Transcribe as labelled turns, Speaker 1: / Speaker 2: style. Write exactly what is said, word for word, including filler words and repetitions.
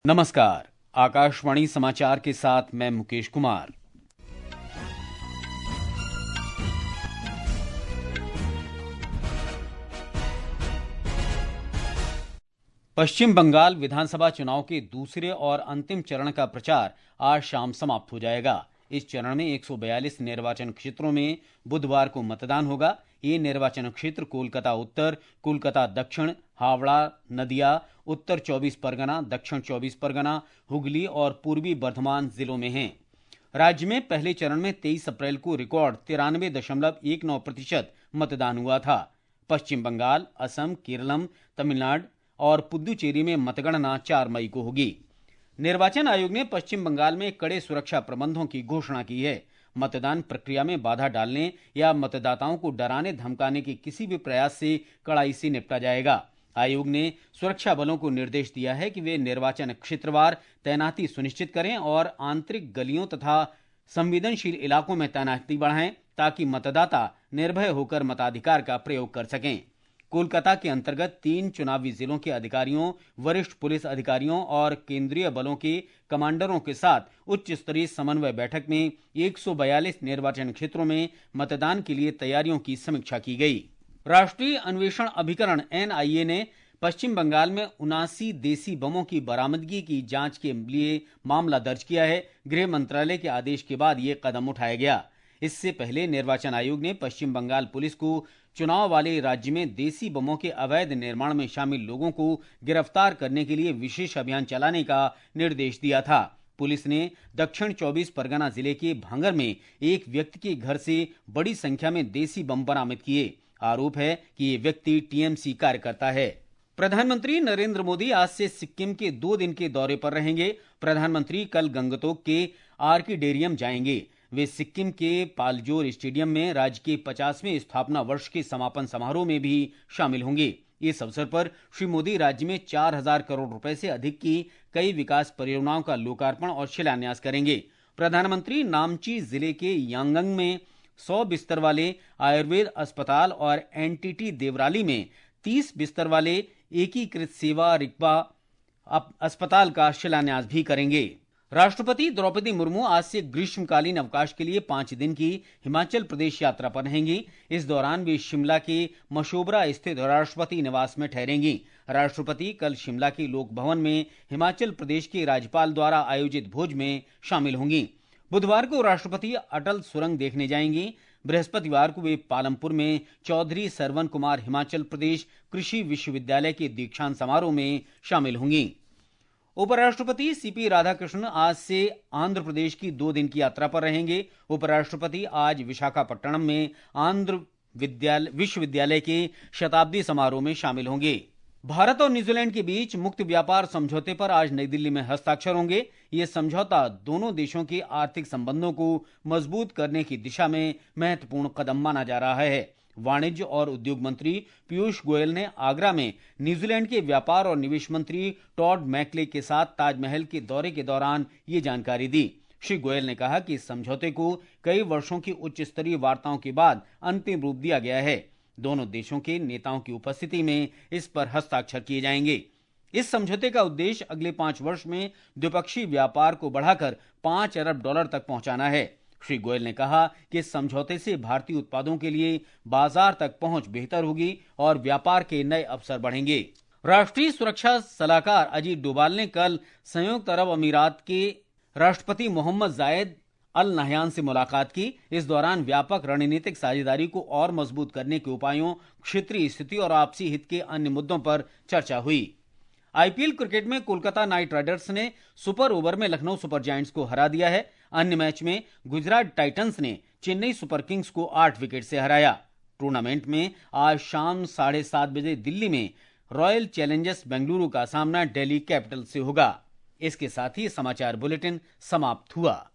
Speaker 1: नमस्कार, आकाशवाणी समाचार के साथ मैं मुकेश कुमार। पश्चिम बंगाल विधानसभा चुनाव के दूसरे और अंतिम चरण का प्रचार आज शाम समाप्त हो जाएगा। इस चरण में एक सौ बयालीस निर्वाचन क्षेत्रों में बुधवार को मतदान होगा। ये निर्वाचन क्षेत्र कोलकाता उत्तर, कोलकाता दक्षिण, हावड़ा, नदिया, उत्तर चौबीस परगना, दक्षिण चौबीस परगना, हुगली और पूर्वी बर्धमान जिलों में हैं। राज्य में पहले चरण में तेईस अप्रैल को रिकॉर्ड तिरानवे दशमलव एक नौ प्रतिशत मतदान हुआ था। पश्चिम बंगाल, असम, केरलम, तमिलनाडु और पुदुचेरी में मतगणना चार मई को होगी। निर्वाचन आयोग ने पश्चिम बंगाल में कड़े सुरक्षा प्रबंधों की घोषणा की है। मतदान प्रक्रिया में बाधा डालने या मतदाताओं को डराने धमकाने के किसी भी प्रयास से कड़ाई से निपटा जाएगा। आयोग ने सुरक्षा बलों को निर्देश दिया है कि वे निर्वाचन क्षेत्रवार तैनाती सुनिश्चित करें और आंतरिक गलियों तथा संवेदनशील इलाकों में तैनाती बढ़ाएं ताकि मतदाता निर्भय होकर मताधिकार का प्रयोग कर सकें। कोलकाता के अंतर्गत तीन चुनावी जिलों के अधिकारियों, वरिष्ठ पुलिस अधिकारियों और केंद्रीय बलों के कमांडरों के साथ उच्च स्तरीय समन्वय बैठक में एक सौ बयालीस निर्वाचन क्षेत्रों में मतदान के लिए तैयारियों की समीक्षा की गई। राष्ट्रीय अन्वेषण अभिकरण एन आई ए ने पश्चिम बंगाल में उनासी देसी बमों की बरामदगी की जांच के लिए मामला दर्ज किया है। गृह मंत्रालय के आदेश के बाद यह कदम उठाया गया। इससे पहले निर्वाचन आयोग ने पश्चिम बंगाल पुलिस को चुनाव वाले राज्य में देसी बमों के अवैध निर्माण में शामिल लोगों को गिरफ्तार करने के लिए विशेष अभियान चलाने का निर्देश दिया था। पुलिस ने दक्षिण चौबीस परगना जिले के भांगर में एक व्यक्ति के घर से बड़ी संख्या में देसी बम बरामद किए। आरोप है कि ये व्यक्ति टी एम सी कार्यकर्ता है। प्रधानमंत्री नरेंद्र मोदी आज से सिक्किम के दो दिन के दौरे पर रहेंगे। प्रधानमंत्री कल गंगटोक के आर्किडेरियम जाएंगे। वे सिक्किम के पालजोर स्टेडियम में राज्य के पचासवें स्थापना वर्ष के समापन समारोह में भी शामिल होंगे। इस अवसर पर श्री मोदी राज्य में चार हजार करोड़ रुपए से अधिक की कई विकास परियोजनाओं का लोकार्पण और शिलान्यास करेंगे। प्रधानमंत्री नामची जिले के यांगंग में सौ बिस्तर वाले आयुर्वेद अस्पताल और एनटीटी देवराली में तीस बिस्तर वाले एकीकृत सेवा रिक्बा अस्पताल का शिलान्यास भी करेंगे। राष्ट्रपति द्रौपदी मुर्मू आज से ग्रीष्मकालीन अवकाश के लिए पांच दिन की हिमाचल प्रदेश यात्रा पर रहेंगी। इस दौरान वे शिमला के मशोबरा स्थित राष्ट्रपति निवास में ठहरेंगी। राष्ट्रपति कल शिमला के लोक भवन में हिमाचल प्रदेश के राज्यपाल द्वारा आयोजित भोज में शामिल होंगी। बुधवार को राष्ट्रपति अटल सुरंग देखने जाएंगी। बृहस्पतिवार को वे पालमपुर में चौधरी सरवन कुमार हिमाचल प्रदेश कृषि विश्वविद्यालय के दीक्षांत समारोह में शामिल होंगी। उपराष्ट्रपति सीपी राधाकृष्णन आज से आंध्र प्रदेश की दो दिन की यात्रा पर रहेंगे। उपराष्ट्रपति आज विशाखापट्टनम में आंध्र विद्यालय विश्वविद्यालय के शताब्दी समारोह में शामिल होंगे। भारत और न्यूजीलैंड के बीच मुक्त व्यापार समझौते पर आज नई दिल्ली में हस्ताक्षर होंगे। ये समझौता दोनों देशों के आर्थिक संबंधों को मजबूत करने की दिशा में महत्वपूर्ण कदम माना जा रहा है। वाणिज्य और उद्योग मंत्री पीयूष गोयल ने आगरा में न्यूजीलैंड के व्यापार और निवेश मंत्री टॉड मैकले के साथ ताजमहल के दौरे के दौरान ये जानकारी दी। श्री गोयल ने कहा कि इस समझौते को कई वर्षों की उच्च स्तरीय वार्ताओं के बाद अंतिम रूप दिया गया है। दोनों देशों के नेताओं की उपस्थिति में इस पर हस्ताक्षर किए जाएंगे। इस समझौते का उद्देश्य अगले पांच वर्ष में द्विपक्षीय व्यापार को बढ़ाकर पांच अरब डॉलर तक पहुंचाना है। श्री गोयल ने कहा कि इस समझौते से भारतीय उत्पादों के लिए बाजार तक पहुंच बेहतर होगी और व्यापार के नए अवसर बढ़ेंगे। राष्ट्रीय सुरक्षा सलाहकार अजीत डोभाल ने कल संयुक्त अरब अमीरात के राष्ट्रपति मोहम्मद जायद अल नहयान से मुलाकात की। इस दौरान व्यापक रणनीतिक साझेदारी को और मजबूत करने के उपायों, क्षेत्रीय स्थिति और आपसी हित के अन्य मुद्दों पर चर्चा हुई। आईपीएल क्रिकेट में कोलकाता नाइट राइडर्स ने सुपर ओवर में लखनऊ सुपर जायंट्स को हरा दिया है। अन्य मैच में गुजरात टाइटंस ने चेन्नई सुपर किंग्स को आठ विकेट से हराया। टूर्नामेंट में आज शाम साढ़े सात बजे दिल्ली में रॉयल चैलेंजर्स बेंगलुरु का सामना दिल्ली कैपिटल से होगा। इसके साथ ही समाचार बुलेटिन समाप्त हुआ।